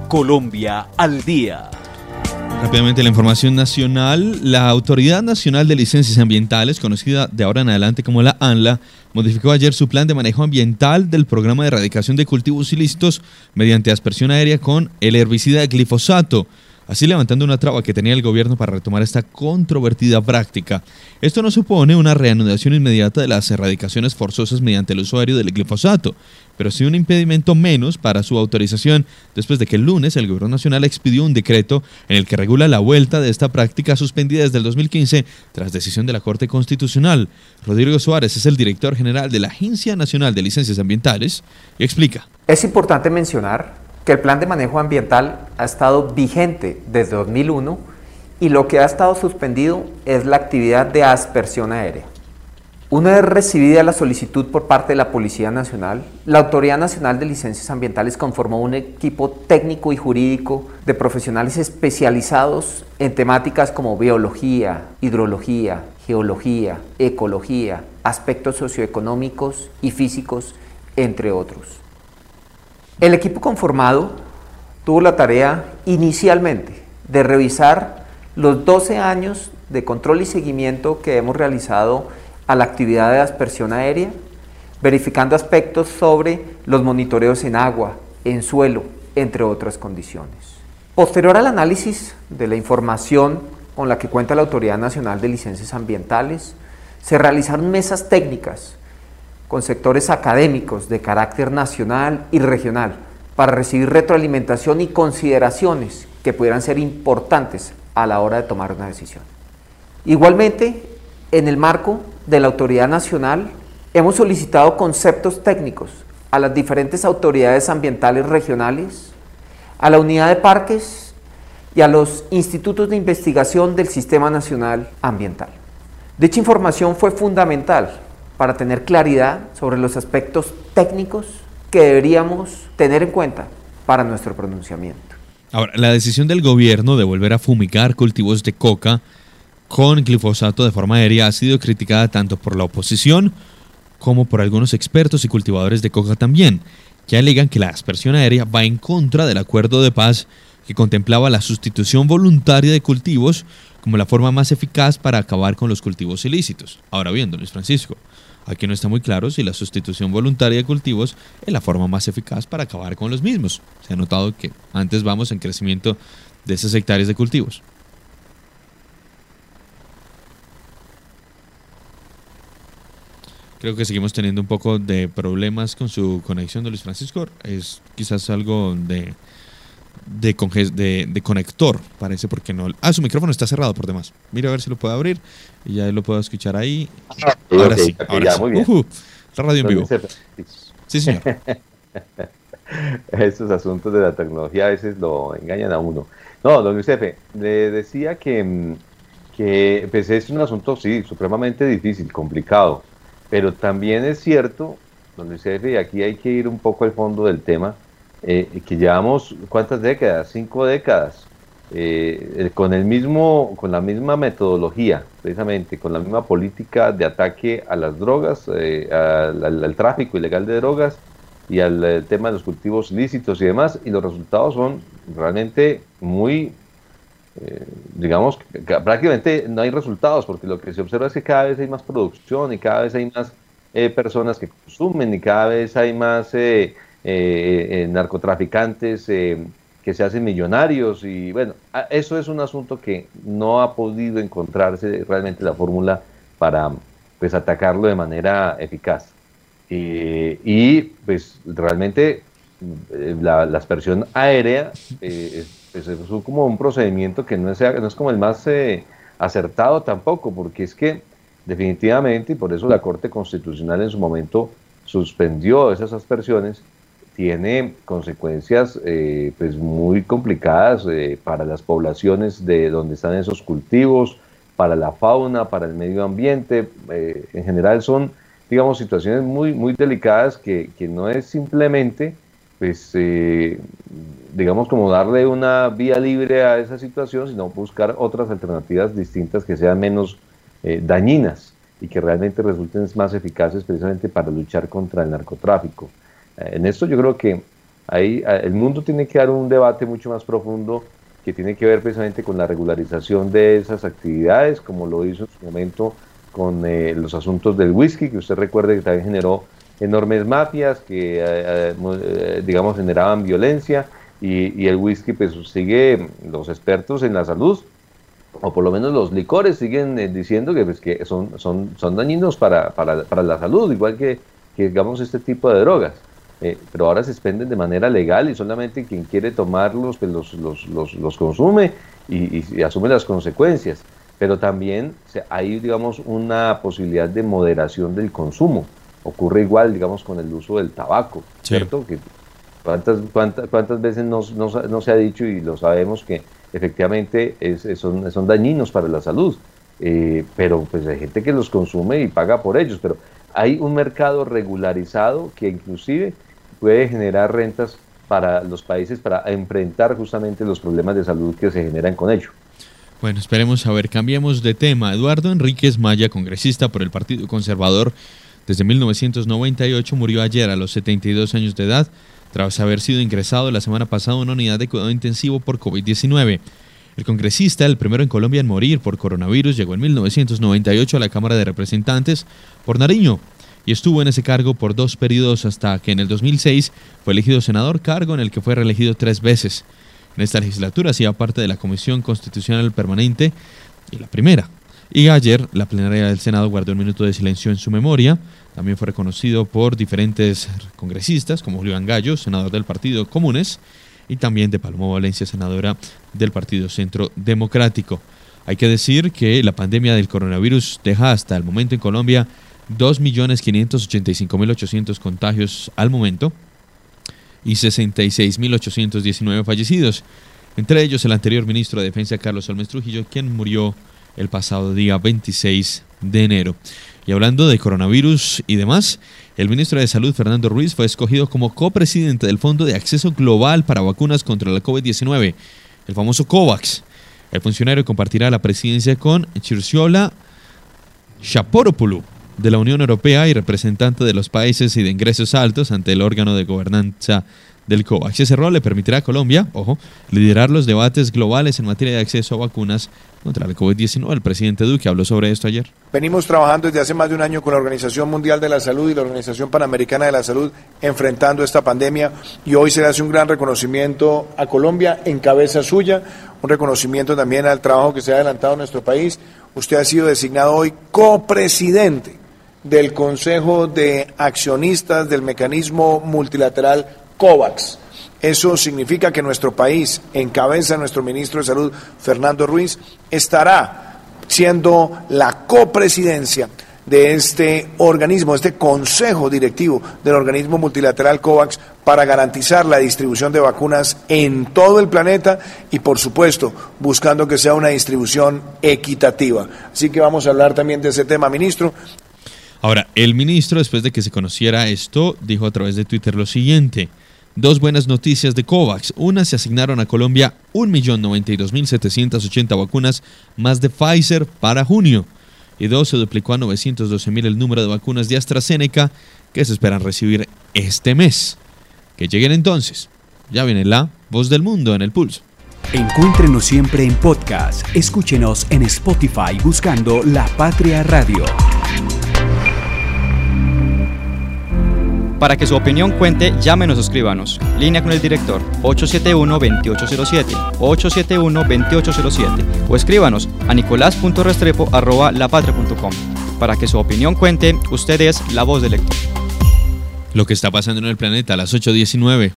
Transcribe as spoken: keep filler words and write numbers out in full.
Colombia al día. Rápidamente la información nacional. La Autoridad Nacional de Licencias Ambientales, conocida de ahora en adelante como la ANLA, modificó ayer su plan de manejo ambiental del programa de erradicación de cultivos ilícitos mediante aspersión aérea con el herbicida glifosato, así levantando una traba que tenía el gobierno para retomar esta controvertida práctica. Esto no supone una reanudación inmediata de las erradicaciones forzosas mediante el uso aéreo del glifosato, pero sí un impedimento menos para su autorización, después de que el lunes el Gobierno Nacional expidió un decreto en el que regula la vuelta de esta práctica suspendida desde el dos mil quince tras decisión de la Corte Constitucional. Rodrigo Suárez es el director general de la Agencia Nacional de Licencias Ambientales y explica. Es importante mencionar que el plan de manejo ambiental ha estado vigente desde dos mil uno y lo que ha estado suspendido es la actividad de aspersión aérea. Una vez recibida la solicitud por parte de la Policía Nacional, la Autoridad Nacional de Licencias Ambientales conformó un equipo técnico y jurídico de profesionales especializados en temáticas como biología, hidrología, geología, ecología, aspectos socioeconómicos y físicos, entre otros. El equipo conformado tuvo la tarea inicialmente de revisar los doce años de control y seguimiento que hemos realizado a la actividad de aspersión aérea, verificando aspectos sobre los monitoreos en agua, en suelo, entre otras condiciones. Posterior al análisis de la información con la que cuenta la Autoridad Nacional de Licencias Ambientales, se realizaron mesas técnicas con sectores académicos de carácter nacional y regional para recibir retroalimentación y consideraciones que pudieran ser importantes a la hora de tomar una decisión. Igualmente, en el marco de la Autoridad Nacional, hemos solicitado conceptos técnicos a las diferentes autoridades ambientales regionales, a la Unidad de Parques y a los institutos de investigación del Sistema Nacional Ambiental. Dicha información fue fundamental para tener claridad sobre los aspectos técnicos que deberíamos tener en cuenta para nuestro pronunciamiento. Ahora, la decisión del gobierno de volver a fumigar cultivos de coca con glifosato de forma aérea ha sido criticada tanto por la oposición como por algunos expertos y cultivadores de coca también, que alegan que la aspersión aérea va en contra del acuerdo de paz que contemplaba la sustitución voluntaria de cultivos como la forma más eficaz para acabar con los cultivos ilícitos. Ahora bien, don Luis Francisco, aquí no está muy claro si la sustitución voluntaria de cultivos es la forma más eficaz para acabar con los mismos. Se ha notado que antes vamos en crecimiento de esas hectáreas de cultivos. Creo que seguimos teniendo un poco de problemas con su conexión de Luis Francisco. Es quizás algo de, de, de, de conector, parece, porque no... Ah, su micrófono está cerrado por demás. Mira a ver si lo puedo abrir y ya lo puedo escuchar ahí. Ah, ahora okay, sí, okay, ahora ya, sí. Muy bien. Uh-huh. La radio en vivo. Sí, señor. Estos asuntos de la tecnología a veces lo engañan a uno. No, don Luis Efe, le decía que, que pues es un asunto, sí, supremamente difícil, complicado. Pero también es cierto, don Luis Efe, y aquí hay que ir un poco al fondo del tema, eh, que llevamos, ¿cuántas décadas? Cinco décadas, eh, con, el mismo, con la misma metodología, precisamente, con la misma política de ataque a las drogas, eh, al, al, al tráfico ilegal de drogas y al, al tema de los cultivos ilícitos y demás, y los resultados son realmente muy... Eh, digamos que prácticamente no hay resultados, porque lo que se observa es que cada vez hay más producción y cada vez hay más eh, personas que consumen y cada vez hay más eh, eh, eh, narcotraficantes eh, que se hacen millonarios, y bueno, eso es un asunto que no ha podido encontrarse realmente la fórmula para pues atacarlo de manera eficaz. Eh, y pues realmente eh, la, la aspersión aérea eh, es pues es como un procedimiento que no es, no es como el más eh, acertado tampoco, porque es que definitivamente, y por eso la Corte Constitucional en su momento suspendió esas aspersiones, tiene consecuencias eh, pues muy complicadas eh, para las poblaciones de donde están esos cultivos, para la fauna, para el medio ambiente. Eh, en general son, digamos, situaciones muy, muy delicadas que, que no es simplemente pues eh, digamos como darle una vía libre a esa situación, sino buscar otras alternativas distintas que sean menos eh, dañinas y que realmente resulten más eficaces precisamente para luchar contra el narcotráfico. Eh, en esto yo creo que ahí el mundo tiene que dar un debate mucho más profundo que tiene que ver precisamente con la regularización de esas actividades, como lo hizo en su momento con eh, los asuntos del whisky, que usted recuerde que también generó enormes mafias que, eh, eh, digamos, generaban violencia, y, y el whisky pues sigue, los expertos en la salud, o por lo menos los licores, siguen eh, diciendo que, pues, que son, son, son dañinos para, para, para la salud, igual que, que digamos este tipo de drogas. Eh, pero ahora se expenden de manera legal y solamente quien quiere tomarlos pues los, los, los, los consume y, y, y asume las consecuencias. Pero también o sea, hay, digamos, una posibilidad de moderación del consumo. Ocurre igual, digamos, con el uso del tabaco, sí. ¿Cierto? Que cuántas, cuántas, cuántas veces no, no, no se ha dicho, y lo sabemos, que efectivamente es, es, son, son dañinos para la salud. Eh, pero pues hay gente que los consume y paga por ellos. Pero hay un mercado regularizado que inclusive puede generar rentas para los países para enfrentar justamente los problemas de salud que se generan con ello. Bueno, esperemos a ver, cambiemos de tema. Eduardo Enríquez Maya, congresista por el Partido Conservador desde mil novecientos noventa y ocho, murió ayer a los setenta y dos años de edad, tras haber sido ingresado la semana pasada a una unidad de cuidado intensivo por COVID diecinueve. El congresista, el primero en Colombia en morir por coronavirus, llegó en mil novecientos noventa y ocho a la Cámara de Representantes por Nariño y estuvo en ese cargo por dos periodos hasta que en el dos mil seis fue elegido senador, cargo en el que fue reelegido tres veces. En esta legislatura hacía parte de la Comisión Constitucional Permanente y la primera. Y ayer la plenaria del Senado guardó un minuto de silencio en su memoria. También fue reconocido por diferentes congresistas, como Julián Gallo, senador del Partido Comunes, y también de Paloma Valencia, senadora del Partido Centro Democrático. Hay que decir que la pandemia del coronavirus deja hasta el momento en Colombia dos millones quinientos ochenta y cinco mil ochocientos contagios al momento y sesenta y seis mil ochocientos diecinueve fallecidos. Entre ellos el anterior ministro de Defensa, Carlos Holmes Trujillo, quien murió el pasado día veintiséis de enero. Y hablando de coronavirus y demás, el ministro de Salud, Fernando Ruiz, fue escogido como copresidente del Fondo de Acceso Global para Vacunas contra la COVID diecinueve, el famoso COVAX. El funcionario compartirá la presidencia con Chirsiola Chaporopoulos, de la Unión Europea y representante de los países y de ingresos altos ante el órgano de gobernanza del COVAX. Ese rol le permitirá a Colombia, ojo, liderar los debates globales en materia de acceso a vacunas contra la COVID diecinueve. El presidente Duque habló sobre esto ayer. Venimos trabajando desde hace más de un año con la Organización Mundial de la Salud y la Organización Panamericana de la Salud enfrentando esta pandemia, y hoy se le hace un gran reconocimiento a Colombia en cabeza suya, un reconocimiento también al trabajo que se ha adelantado en nuestro país. Usted ha sido designado hoy copresidente del Consejo de Accionistas del Mecanismo Multilateral COVAX. Eso significa que nuestro país, en cabeza de nuestro ministro de Salud, Fernando Ruiz, estará siendo la copresidencia de este organismo, este consejo directivo del organismo multilateral COVAX, para garantizar la distribución de vacunas en todo el planeta y, por supuesto, buscando que sea una distribución equitativa. Así que vamos a hablar también de ese tema, ministro. Ahora, el ministro, después de que se conociera esto, dijo a través de Twitter lo siguiente: dos buenas noticias de COVAX. Una, se asignaron a Colombia un millón noventa y dos mil setecientas ochenta vacunas más de Pfizer para junio. Y dos, se duplicó a novecientos doce mil el número de vacunas de AstraZeneca que se esperan recibir este mes. Que lleguen entonces. Ya viene la Voz del Mundo en el Pulso. Encuéntrenos siempre en podcast. Escúchenos en Spotify buscando La Patria Radio. Para que su opinión cuente, llámenos o escríbanos. Línea con el director ocho siete uno, dos ocho cero siete, ocho siete uno, dos ocho cero siete, o escríbanos a nicolás punto restrepo arroba lapatria punto com. Para que su opinión cuente, usted es la voz del lector. Lo que está pasando en el planeta a las ocho diecinueve.